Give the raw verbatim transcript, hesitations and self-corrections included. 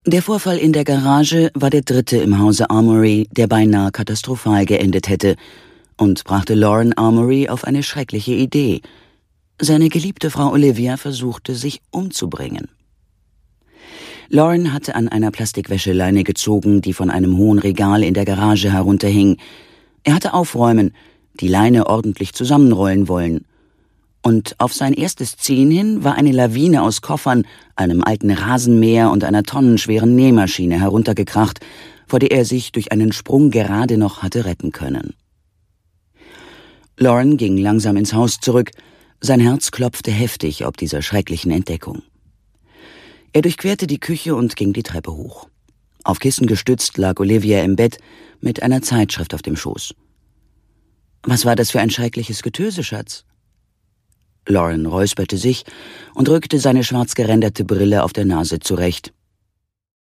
Der Vorfall in der Garage war der dritte im Hause Amory, der beinahe katastrophal geendet hätte, und brachte Lauren Amory auf eine schreckliche Idee. Seine geliebte Frau Olivia versuchte, sich umzubringen. Lauren hatte an einer Plastikwäscheleine gezogen, die von einem hohen Regal in der Garage herunterhing. Er hatte aufräumen, die Leine ordentlich zusammenrollen wollen. Und auf sein erstes Ziehen hin war eine Lawine aus Koffern, einem alten Rasenmäher und einer tonnenschweren Nähmaschine heruntergekracht, vor der er sich durch einen Sprung gerade noch hatte retten können. Lauren ging langsam ins Haus zurück. Sein Herz klopfte heftig ob dieser schrecklichen Entdeckung. Er durchquerte die Küche und ging die Treppe hoch. Auf Kissen gestützt lag Olivia im Bett mit einer Zeitschrift auf dem Schoß. »Was war das für ein schreckliches Getöse, Schatz?« Lauren räusperte sich und rückte seine schwarz geränderte Brille auf der Nase zurecht.